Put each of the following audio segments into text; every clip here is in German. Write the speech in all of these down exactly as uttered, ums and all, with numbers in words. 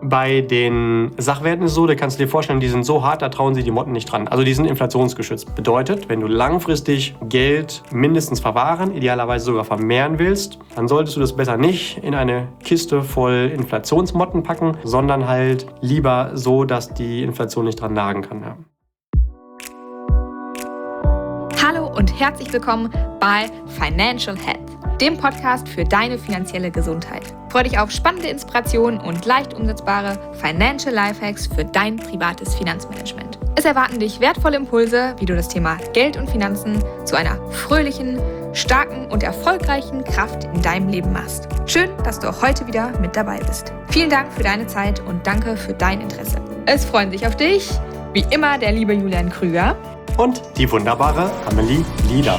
Bei den Sachwerten ist es so, da kannst du dir vorstellen, die sind so hart, da trauen sich die Motten nicht dran. Also die sind inflationsgeschützt. Bedeutet, wenn du langfristig Geld mindestens verwahren, idealerweise sogar vermehren willst, dann solltest du das besser nicht in eine Kiste voll Inflationsmotten packen, sondern halt lieber so, dass die Inflation nicht dran nagen kann. Ja. Hallo und herzlich willkommen bei Financial Health, dem Podcast für deine finanzielle Gesundheit. Freue dich auf spannende Inspirationen und leicht umsetzbare Financial Lifehacks für dein privates Finanzmanagement. Es erwarten dich wertvolle Impulse, wie du das Thema Geld und Finanzen zu einer fröhlichen, starken und erfolgreichen Kraft in deinem Leben machst. Schön, dass du auch heute wieder mit dabei bist. Vielen Dank für deine Zeit und danke für dein Interesse. Es freuen sich auf dich, wie immer, der liebe Julian Krüger und die wunderbare Amelie Lieder.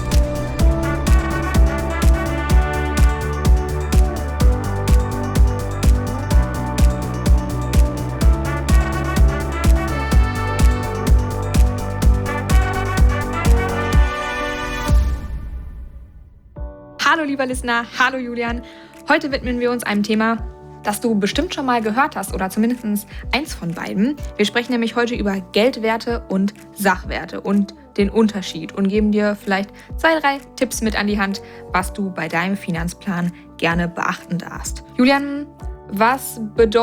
Hallo lieber Listener, hallo Julian. Heute widmen wir uns einem Thema, das du bestimmt schon mal gehört hast oder zumindest eins von beiden. Wir sprechen nämlich heute über Geldwerte und Sachwerte und den Unterschied und geben dir vielleicht zwei, drei Tipps mit an die Hand, was du bei deinem Finanzplan gerne beachten darfst. Julian, was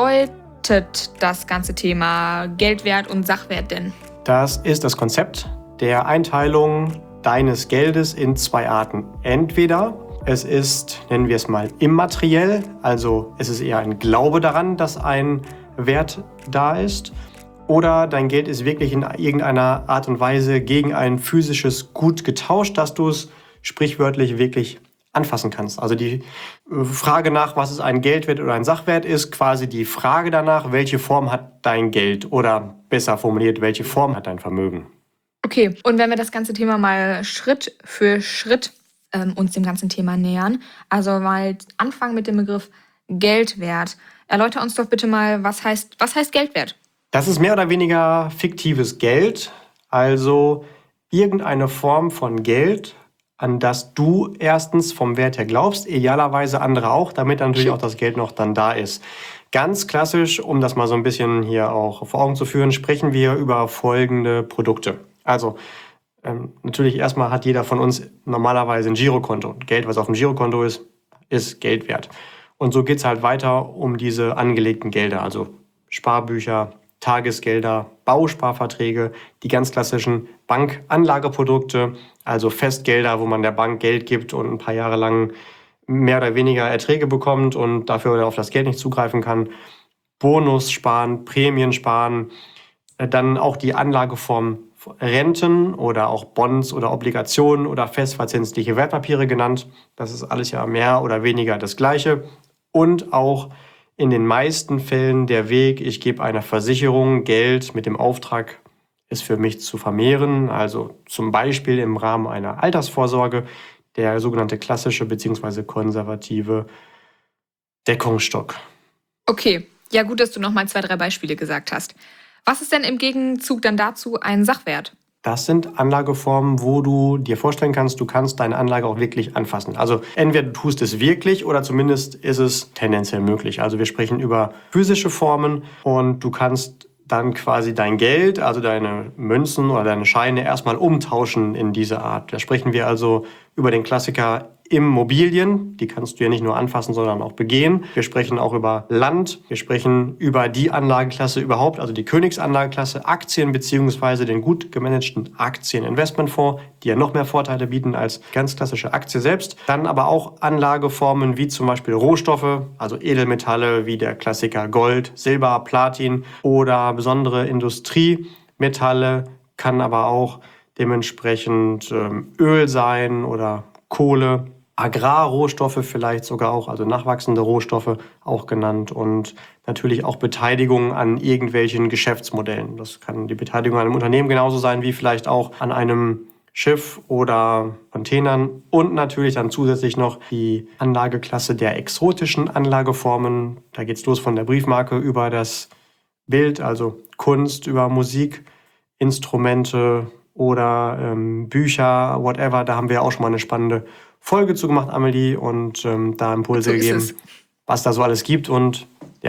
bedeutet das ganze Thema Geldwert und Sachwert denn? Das ist das Konzept der Einteilung deines Geldes in zwei Arten. Entweder es ist, nennen wir es mal, immateriell, also es ist eher ein Glaube daran, dass ein Wert da ist, oder dein Geld ist wirklich in irgendeiner Art und Weise gegen ein physisches Gut getauscht, dass du es sprichwörtlich wirklich anfassen kannst. Also die Frage nach, was ist ein Geldwert oder ein Sachwert, ist quasi die Frage danach, welche Form hat dein Geld oder besser formuliert, welche Form hat dein Vermögen. Okay, und wenn wir das ganze Thema mal Schritt für Schritt ähm, uns dem ganzen Thema nähern, also mal anfangen mit dem Begriff Geldwert. Erläuter uns doch bitte mal, was heißt, was heißt Geldwert? Das ist mehr oder weniger fiktives Geld, also irgendeine Form von Geld, an das du erstens vom Wert her glaubst, idealerweise andere auch, damit natürlich auch das Geld noch dann da ist. Ganz klassisch, um das mal so ein bisschen hier auch vor Augen zu führen, sprechen wir über folgende Produkte. Also ähm, natürlich erstmal hat jeder von uns normalerweise ein Girokonto. Geld, was auf dem Girokonto ist, ist Geld wert. Und so geht es halt weiter um diese angelegten Gelder, also Sparbücher, Tagesgelder, Bausparverträge, die ganz klassischen Bankanlageprodukte, also Festgelder, wo man der Bank Geld gibt und ein paar Jahre lang mehr oder weniger Erträge bekommt und dafür auf das Geld nicht zugreifen kann. Bonus sparen, Prämien sparen, dann auch die Anlageform Renten oder auch Bonds oder Obligationen oder festverzinsliche Wertpapiere genannt. Das ist alles ja mehr oder weniger das Gleiche. Und auch in den meisten Fällen der Weg, ich gebe einer Versicherung Geld mit dem Auftrag, es für mich zu vermehren. Also zum Beispiel im Rahmen einer Altersvorsorge, der sogenannte klassische bzw. konservative Deckungsstock. Okay, ja gut, dass du nochmal zwei, drei Beispiele gesagt hast. Was ist denn im Gegenzug dann dazu ein Sachwert? Das sind Anlageformen, wo du dir vorstellen kannst, du kannst deine Anlage auch wirklich anfassen. Also entweder du tust es wirklich oder zumindest ist es tendenziell möglich. Also wir sprechen über physische Formen und du kannst dann quasi dein Geld, also deine Münzen oder deine Scheine erstmal umtauschen in diese Art. Da sprechen wir also über den Klassiker Immobilien, die kannst du ja nicht nur anfassen, sondern auch begehen. Wir sprechen auch über Land, wir sprechen über die Anlageklasse überhaupt, also die Königsanlageklasse, Aktien bzw. den gut gemanagten Aktieninvestmentfonds, die ja noch mehr Vorteile bieten als ganz klassische Aktie selbst. Dann aber auch Anlageformen wie zum Beispiel Rohstoffe, also Edelmetalle wie der Klassiker Gold, Silber, Platin oder besondere Industriemetalle, kann aber auch dementsprechend ähm, Öl sein oder Kohle. Agrarrohstoffe vielleicht sogar auch, also nachwachsende Rohstoffe auch genannt und natürlich auch Beteiligung an irgendwelchen Geschäftsmodellen. Das kann die Beteiligung an einem Unternehmen genauso sein wie vielleicht auch an einem Schiff oder Containern und natürlich dann zusätzlich noch die Anlageklasse der exotischen Anlageformen. Da geht's los von der Briefmarke über das Bild, also Kunst, über Musik, Instrumente oder ähm, Bücher, whatever. Da haben wir auch schon mal eine spannende Folge zu gemacht, Amelie, und ähm, da Impulse So ist gegeben, es. was da so alles gibt. Und ja,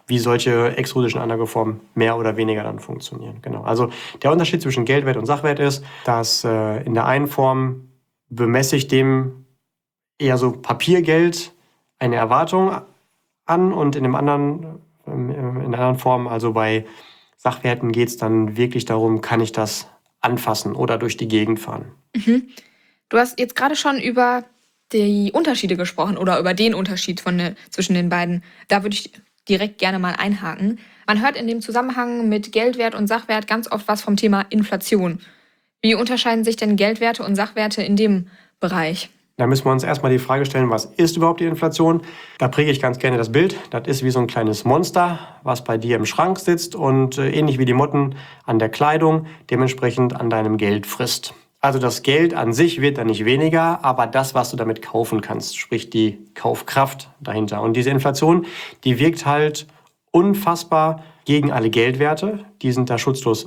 wie solche exotischen Anlageformen mehr oder weniger dann funktionieren. Genau. Also der Unterschied zwischen Geldwert und Sachwert ist, dass äh, in der einen Form bemesse ich dem eher so Papiergeld eine Erwartung an und in dem anderen, in der anderen Form, also bei Sachwerten geht es dann wirklich darum, kann ich das anfassen oder durch die Gegend fahren. Mhm. Du hast jetzt gerade schon über die Unterschiede gesprochen oder über den Unterschied von ne, zwischen den beiden. Da würde ich direkt gerne mal einhaken. Man hört in dem Zusammenhang mit Geldwert und Sachwert ganz oft was vom Thema Inflation. Wie unterscheiden sich denn Geldwerte und Sachwerte in dem Bereich? Da müssen wir uns erstmal die Frage stellen, was ist überhaupt die Inflation? Da präge ich ganz gerne das Bild. Das ist wie so ein kleines Monster, was bei dir im Schrank sitzt und äh, ähnlich wie die Motten an der Kleidung dementsprechend an deinem Geld frisst. Also das Geld an sich wird dann nicht weniger, aber das, was du damit kaufen kannst, sprich die Kaufkraft dahinter. Und diese Inflation, die wirkt halt unfassbar gegen alle Geldwerte. Die sind da schutzlos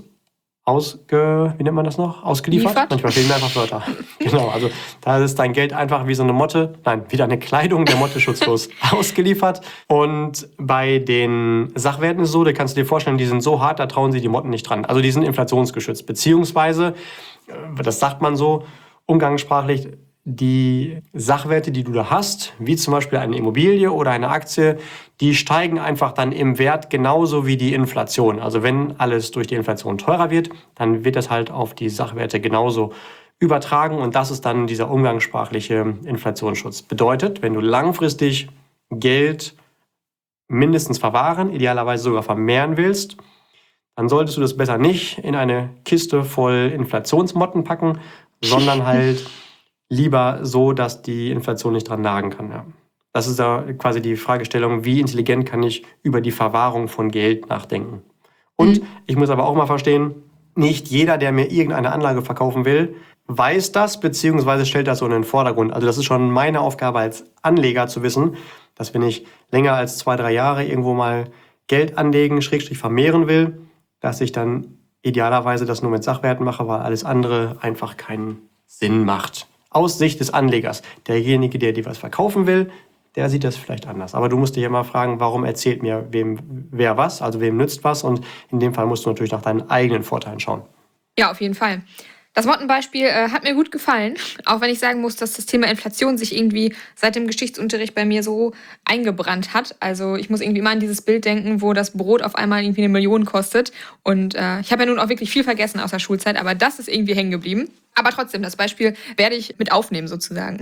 ausge, wie nennt man das noch? Ausgeliefert? Liefert? Manchmal fehlen mir einfach Wörter. Genau, also da ist dein Geld einfach wie so eine Motte, nein, wie deine Kleidung der Motte schutzlos ausgeliefert. Und bei den Sachwerten ist es so, da kannst du dir vorstellen, die sind so hart, da trauen sich die Motten nicht dran. Also die sind inflationsgeschützt, beziehungsweise, das sagt man so umgangssprachlich, die Sachwerte, die du da hast, wie zum Beispiel eine Immobilie oder eine Aktie, die steigen einfach dann im Wert genauso wie die Inflation. Also wenn alles durch die Inflation teurer wird, dann wird das halt auf die Sachwerte genauso übertragen und das ist dann dieser umgangssprachliche Inflationsschutz. Bedeutet, wenn du langfristig Geld mindestens verwahren, idealerweise sogar vermehren willst, dann solltest du das besser nicht in eine Kiste voll Inflationsmotten packen, sondern halt lieber so, dass die Inflation nicht dran nagen kann. Ja. Das ist da quasi die Fragestellung, wie intelligent kann ich über die Verwahrung von Geld nachdenken. Und mhm. ich muss aber auch mal verstehen, nicht jeder, der mir irgendeine Anlage verkaufen will, weiß das, beziehungsweise stellt das so in den Vordergrund. Also das ist schon meine Aufgabe als Anleger zu wissen, dass wenn ich länger als zwei, drei Jahre irgendwo mal Geld anlegen, Schrägstrich vermehren will, dass ich dann idealerweise das nur mit Sachwerten mache, weil alles andere einfach keinen Sinn macht. Aus Sicht des Anlegers. Derjenige, der dir was verkaufen will, der sieht das vielleicht anders. Aber du musst dich immer fragen, warum erzählt mir wem wer was, also wem nützt was. Und in dem Fall musst du natürlich nach deinen eigenen Vorteilen schauen. Ja, auf jeden Fall. Das Mottenbeispiel äh, hat mir gut gefallen, auch wenn ich sagen muss, dass das Thema Inflation sich irgendwie seit dem Geschichtsunterricht bei mir so eingebrannt hat. Also ich muss irgendwie immer an dieses Bild denken, wo das Brot auf einmal irgendwie eine Million kostet. Und äh, ich habe ja nun auch wirklich viel vergessen aus der Schulzeit, aber das ist irgendwie hängen geblieben. Aber trotzdem, das Beispiel werde ich mit aufnehmen sozusagen.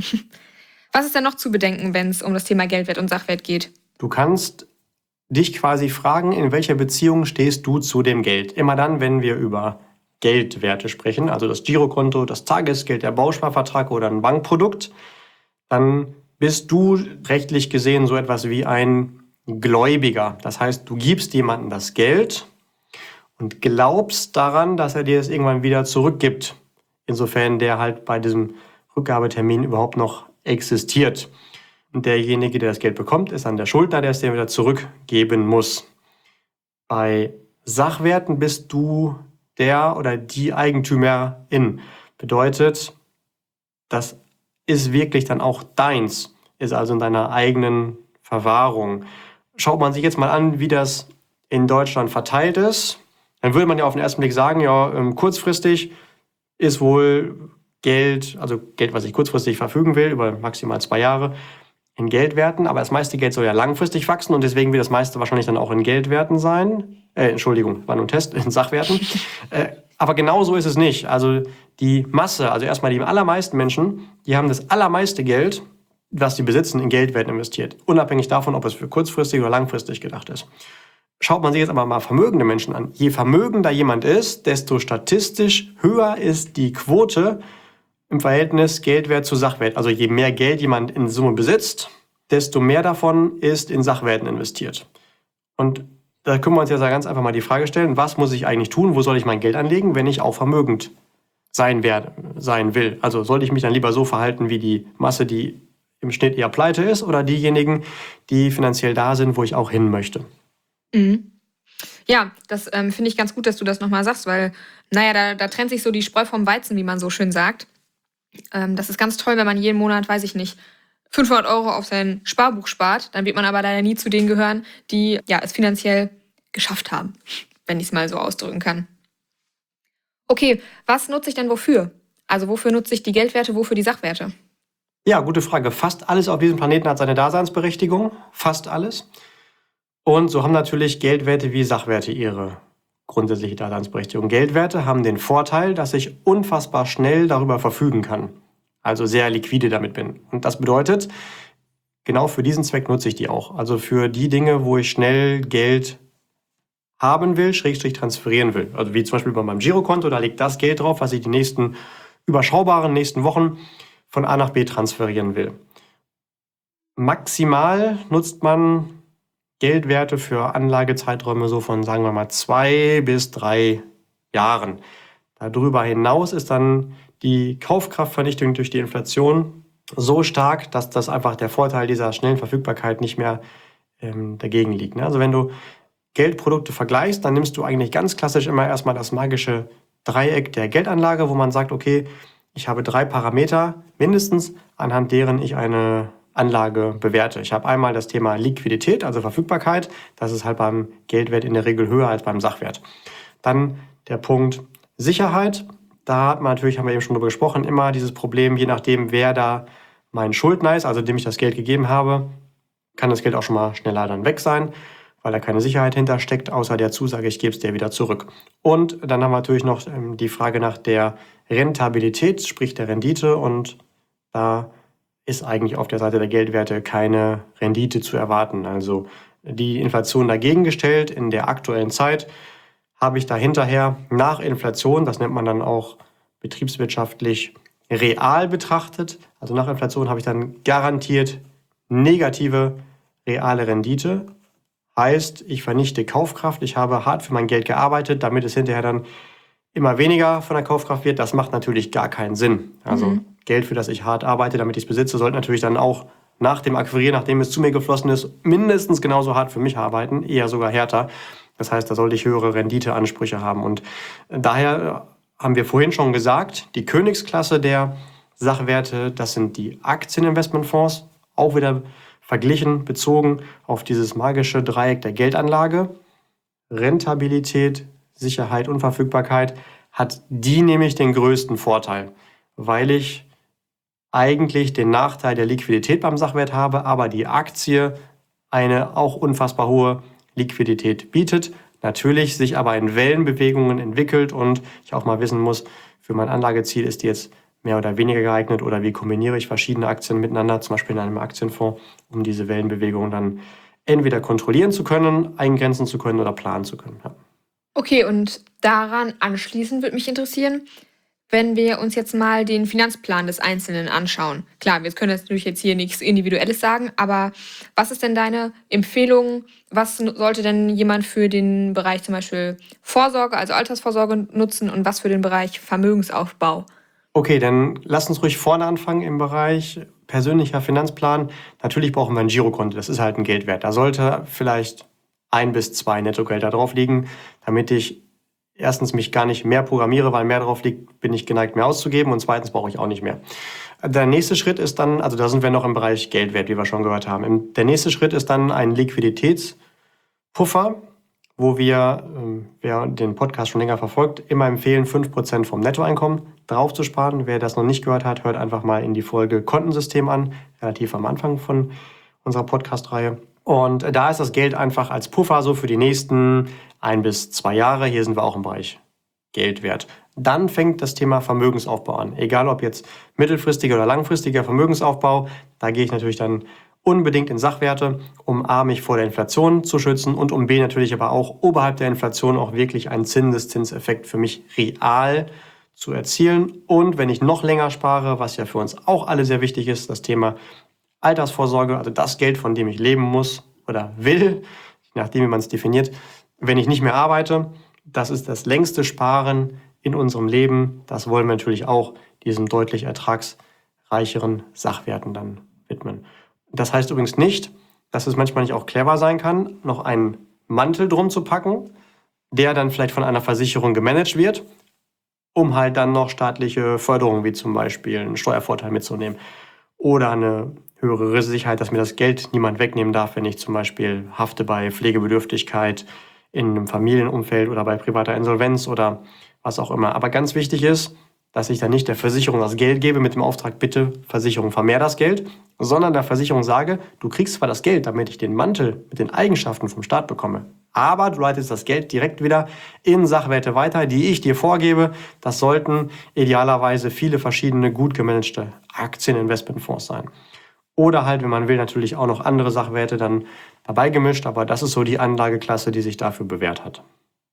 Was ist denn noch zu bedenken, wenn es um das Thema Geldwert und Sachwert geht? Du kannst dich quasi fragen, in welcher Beziehung stehst du zu dem Geld? Immer dann, wenn wir über Geldwerte sprechen, also das Girokonto, das Tagesgeld, der Bausparvertrag oder ein Bankprodukt, dann bist du rechtlich gesehen so etwas wie ein Gläubiger. Das heißt, du gibst jemandem das Geld und glaubst daran, dass er dir es irgendwann wieder zurückgibt, insofern der halt bei diesem Rückgabetermin überhaupt noch existiert. Und derjenige, der das Geld bekommt, ist dann der Schuldner, der es dir wieder zurückgeben muss. Bei Sachwerten bist du der oder die Eigentümerin. Bedeutet, das ist wirklich dann auch deins, ist also in deiner eigenen Verwahrung. Schaut man sich jetzt mal an, wie das in Deutschland verteilt ist, dann würde man ja auf den ersten Blick sagen, ja, kurzfristig ist wohl Geld, also Geld, was ich kurzfristig verfügen will, über maximal zwei Jahre, in Geldwerten, aber das meiste Geld soll ja langfristig wachsen und deswegen wird das meiste wahrscheinlich dann auch in Geldwerten sein. Äh, Entschuldigung, war nur ein Test, in Sachwerten. äh, aber genau so ist es nicht. Also die Masse, also erstmal die allermeisten Menschen, die haben das allermeiste Geld, was sie besitzen, in Geldwerten investiert. Unabhängig davon, ob es für kurzfristig oder langfristig gedacht ist. Schaut man sich jetzt aber mal vermögende Menschen an. Je vermögender jemand ist, desto statistisch höher ist die Quote im Verhältnis Geldwert zu Sachwert. Also je mehr Geld jemand in Summe besitzt, desto mehr davon ist in Sachwerten investiert. Und da können wir uns ja ganz einfach mal die Frage stellen, was muss ich eigentlich tun, wo soll ich mein Geld anlegen, wenn ich auch vermögend sein werde, sein will? Also sollte ich mich dann lieber so verhalten wie die Masse, die im Schnitt eher pleite ist, oder diejenigen, die finanziell da sind, wo ich auch hin möchte? Mhm. Ja, das ähm, finde ich ganz gut, dass du das nochmal sagst, weil, naja, da, da trennt sich so die Spreu vom Weizen, wie man so schön sagt. Ähm, das ist ganz toll, wenn man jeden Monat, weiß ich nicht, fünfhundert Euro auf sein Sparbuch spart, dann wird man aber leider nie zu denen gehören, die ja, es finanziell geschafft haben, wenn ich es mal so ausdrücken kann. Okay, was nutze ich denn wofür? Also wofür nutze ich die Geldwerte, wofür die Sachwerte? Ja, gute Frage. Fast alles auf diesem Planeten hat seine Daseinsberechtigung. Fast alles. Und so haben natürlich Geldwerte wie Sachwerte ihre grundsätzliche Daseinsberechtigung. Geldwerte haben den Vorteil, dass ich unfassbar schnell darüber verfügen kann. Also sehr liquide damit bin. Und das bedeutet, genau für diesen Zweck nutze ich die auch. Also für die Dinge, wo ich schnell Geld haben will, Schrägstrich transferieren will. Also wie zum Beispiel bei meinem Girokonto, da liegt das Geld drauf, was ich die nächsten überschaubaren nächsten Wochen von A nach B transferieren will. Maximal nutzt man Geldwerte für Anlagezeiträume so von, sagen wir mal, zwei bis drei Jahren. Darüber hinaus ist dann die Kaufkraftvernichtung durch die Inflation so stark, dass das einfach der Vorteil dieser schnellen Verfügbarkeit nicht mehr ähm, dagegen liegt. Ne? Also wenn du Geldprodukte vergleichst, dann nimmst du eigentlich ganz klassisch immer erstmal das magische Dreieck der Geldanlage, wo man sagt, okay, ich habe drei Parameter mindestens, anhand deren ich eine Anlage bewerte. Ich habe einmal das Thema Liquidität, also Verfügbarkeit. Das ist halt beim Geldwert in der Regel höher als beim Sachwert. Dann der Punkt Sicherheit. Da hat man natürlich, haben wir eben schon drüber gesprochen, immer dieses Problem, je nachdem, wer da mein Schuldner ist, also dem ich das Geld gegeben habe, kann das Geld auch schon mal schneller dann weg sein, weil da keine Sicherheit hintersteckt, außer der Zusage, ich gebe es dir wieder zurück. Und dann haben wir natürlich noch ähm, die Frage nach der Rentabilität, sprich der Rendite. Und da ist eigentlich auf der Seite der Geldwerte keine Rendite zu erwarten. Also die Inflation dagegen gestellt in der aktuellen Zeit habe ich da hinterher nach Inflation, das nennt man dann auch betriebswirtschaftlich real betrachtet, also nach Inflation habe ich dann garantiert negative reale Rendite. Heißt, ich vernichte Kaufkraft, ich habe hart für mein Geld gearbeitet, damit es hinterher dann immer weniger von der Kaufkraft wird. Das macht natürlich gar keinen Sinn. Also mhm. Geld, für das ich hart arbeite, damit ich es besitze, sollte natürlich dann auch nach dem Akquirieren, nachdem es zu mir geflossen ist, mindestens genauso hart für mich arbeiten, eher sogar härter. Das heißt, da sollte ich höhere Renditeansprüche haben. Und daher haben wir vorhin schon gesagt, die Königsklasse der Sachwerte, das sind die Aktieninvestmentfonds, auch wieder verglichen, bezogen auf dieses magische Dreieck der Geldanlage. Rentabilität, Sicherheit und Verfügbarkeit hat die nämlich den größten Vorteil, weil ich eigentlich den Nachteil der Liquidität beim Sachwert habe, aber die Aktie eine auch unfassbar hohe Liquidität bietet, natürlich sich aber in Wellenbewegungen entwickelt und ich auch mal wissen muss, für mein Anlageziel ist die jetzt mehr oder weniger geeignet oder wie kombiniere ich verschiedene Aktien miteinander, zum Beispiel in einem Aktienfonds, um diese Wellenbewegungen dann entweder kontrollieren zu können, eingrenzen zu können oder planen zu können. Ja. Okay, und daran anschließend würde mich interessieren, wenn wir uns jetzt mal den Finanzplan des Einzelnen anschauen. Klar, wir können jetzt natürlich jetzt hier nichts Individuelles sagen, aber was ist denn deine Empfehlung? Was sollte denn jemand für den Bereich zum Beispiel Vorsorge, also Altersvorsorge nutzen und was für den Bereich Vermögensaufbau? Okay, dann lass uns ruhig vorne anfangen im Bereich persönlicher Finanzplan. Natürlich brauchen wir ein Girokonto, das ist halt ein Geldwert. Da sollte vielleicht ein bis zwei Nettogelder drauf liegen, damit ich erstens mich gar nicht mehr programmiere, weil mehr drauf liegt, bin ich geneigt, mehr auszugeben und zweitens brauche ich auch nicht mehr. Der nächste Schritt ist dann, also da sind wir noch im Bereich Geldwert, wie wir schon gehört haben. Der nächste Schritt ist dann ein Liquiditätspuffer, wo wir, wer den Podcast schon länger verfolgt, immer empfehlen, fünf Prozent vom Nettoeinkommen draufzusparen. Wer das noch nicht gehört hat, hört einfach mal in die Folge Kontensystem an, relativ am Anfang von unserer Podcast-Reihe. Und da ist das Geld einfach als Puffer so für die nächsten ein bis zwei Jahre. Hier sind wir auch im Bereich Geldwert. Dann fängt das Thema Vermögensaufbau an. Egal ob jetzt mittelfristiger oder langfristiger Vermögensaufbau, da gehe ich natürlich dann unbedingt in Sachwerte, um A, mich vor der Inflation zu schützen und um B, natürlich aber auch oberhalb der Inflation auch wirklich einen Zinseszinseffekt für mich real zu erzielen. Und wenn ich noch länger spare, was ja für uns auch alle sehr wichtig ist, das Thema Altersvorsorge, also das Geld, von dem ich leben muss oder will, je nachdem, wie man es definiert, wenn ich nicht mehr arbeite, das ist das längste Sparen in unserem Leben. Das wollen wir natürlich auch diesen deutlich ertragsreicheren Sachwerten dann widmen. Das heißt übrigens nicht, dass es manchmal nicht auch clever sein kann, noch einen Mantel drum zu packen, der dann vielleicht von einer Versicherung gemanagt wird, um halt dann noch staatliche Förderungen wie zum Beispiel einen Steuervorteil mitzunehmen oder eine höhere Sicherheit, dass mir das Geld niemand wegnehmen darf, wenn ich zum Beispiel hafte bei Pflegebedürftigkeit in einem Familienumfeld oder bei privater Insolvenz oder was auch immer. Aber ganz wichtig ist, dass ich dann nicht der Versicherung das Geld gebe mit dem Auftrag, bitte Versicherung, vermehr das Geld, sondern der Versicherung sage, du kriegst zwar das Geld, damit ich den Mantel mit den Eigenschaften vom Staat bekomme, aber du leitest das Geld direkt wieder in Sachwerte weiter, die ich dir vorgebe. Das sollten idealerweise viele verschiedene gut gemanagte Aktieninvestmentfonds sein. Oder halt, wenn man will, natürlich auch noch andere Sachwerte dann dabei gemischt, aber das ist so die Anlageklasse, die sich dafür bewährt hat.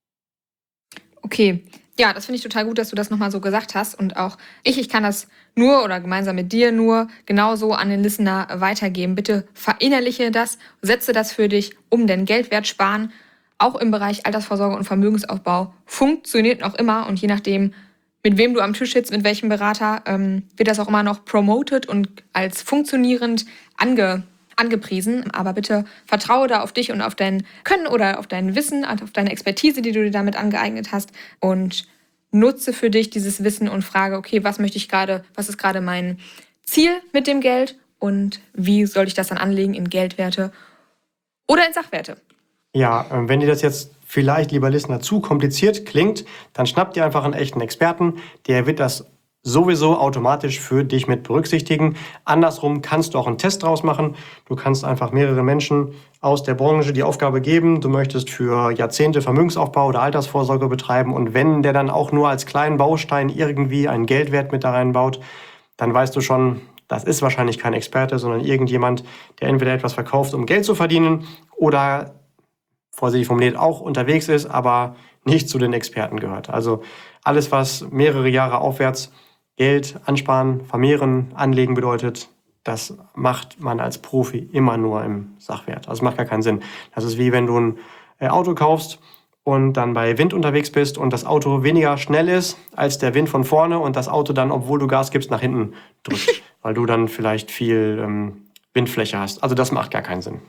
Okay, ja, das finde ich total gut, dass du das nochmal so gesagt hast. Und auch ich, ich kann das nur oder gemeinsam mit dir nur genauso an den Listener weitergeben. Bitte verinnerliche das, setze das für dich um, denn Geldwert sparen, auch im Bereich Altersvorsorge und Vermögensaufbau, funktioniert noch immer. Und je nachdem, mit wem du am Tisch sitzt, mit welchem Berater, ähm, wird das auch immer noch promoted und als funktionierend ange angepriesen. Aber bitte vertraue da auf dich und auf dein Können oder auf dein Wissen, auf deine Expertise, die du dir damit angeeignet hast, und nutze für dich dieses Wissen und frage, okay, was möchte ich gerade, was ist gerade mein Ziel mit dem Geld und wie soll ich das dann anlegen in Geldwerte oder in Sachwerte? Ja, wenn dir das jetzt vielleicht, lieber Listener, zu kompliziert klingt, dann schnapp dir einfach einen echten Experten, der wird das sowieso automatisch für dich mit berücksichtigen. Andersrum kannst du auch einen Test draus machen. Du kannst einfach mehrere Menschen aus der Branche die Aufgabe geben, du möchtest für Jahrzehnte Vermögensaufbau oder Altersvorsorge betreiben, und wenn der dann auch nur als kleinen Baustein irgendwie einen Geldwert mit da reinbaut, dann weißt du schon, das ist wahrscheinlich kein Experte, sondern irgendjemand, der entweder etwas verkauft, um Geld zu verdienen, oder, vorsichtig formuliert, auch unterwegs ist, aber nicht zu den Experten gehört. Also alles, was mehrere Jahre aufwärts Geld ansparen, vermehren, anlegen bedeutet, das macht man als Profi immer nur im Sachwert. Also es macht gar keinen Sinn. Das ist wie wenn du ein Auto kaufst und dann bei Wind unterwegs bist und das Auto weniger schnell ist als der Wind von vorne und das Auto dann, obwohl du Gas gibst, nach hinten drückt, weil du dann vielleicht viel ähm, Windfläche hast. Also das macht gar keinen Sinn.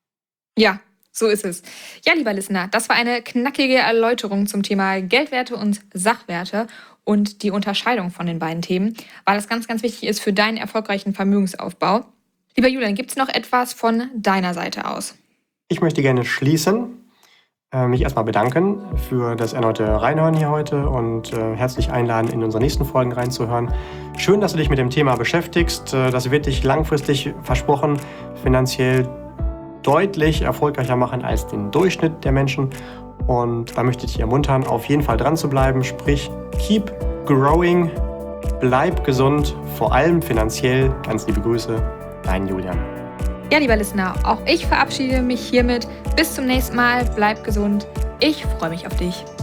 Ja, so ist es. Ja, lieber Listener, das war eine knackige Erläuterung zum Thema Geldwerte und Sachwerte und die Unterscheidung von den beiden Themen, weil das ganz, ganz wichtig ist für deinen erfolgreichen Vermögensaufbau. Lieber Julian, gibt es noch etwas von deiner Seite aus? Ich möchte gerne schließen, äh, mich erstmal bedanken für das erneute Reinhören hier heute und äh, herzlich einladen, in unsere nächsten Folgen reinzuhören. Schön, dass du dich mit dem Thema beschäftigst. Äh, das wird dich langfristig, versprochen, finanziell deutlich erfolgreicher machen als den Durchschnitt der Menschen. Und da möchte ich dich ermuntern, auf jeden Fall dran zu bleiben. Sprich, keep growing, bleib gesund, vor allem finanziell. Ganz liebe Grüße, dein Julian. Ja, lieber Listener, auch ich verabschiede mich hiermit. Bis zum nächsten Mal, bleib gesund. Ich freue mich auf dich.